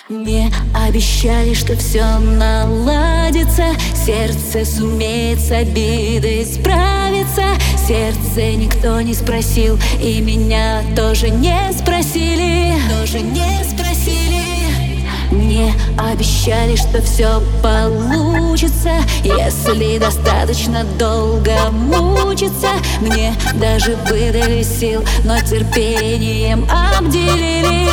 Мне обещали, что все наладится, сердце сумеет с обидой справиться. Сердце никто не спросил, и меня тоже не спросили. Мне обещали, что все получится, если достаточно долго мучиться. Мне даже выдали сил, но терпением обделили.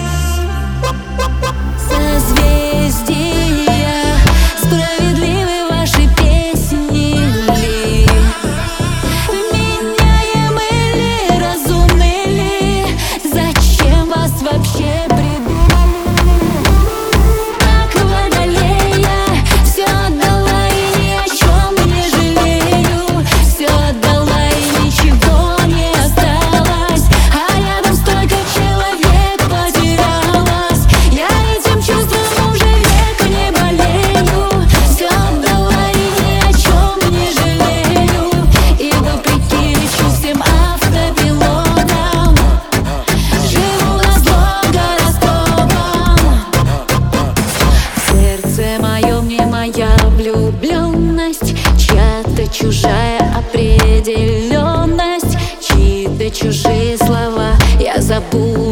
Созвездия, справедливы ваши песни ли? Вменяемы ли, разумны ли? Зачем вас вообще придумали? Как водолея, все отдала и ни о чем не жалею. Все отдала и ничего не осталось, а рядом столько человек потерялось. Я этим чувством уже века не болею. Все отдала и ни о чем не жалею. И вопреки чувствам автопилотом живу назло гороскопам. Сердце мое мне моя влюбленность, чья-то чужая определенность, чьи-то чужие слова я забуду.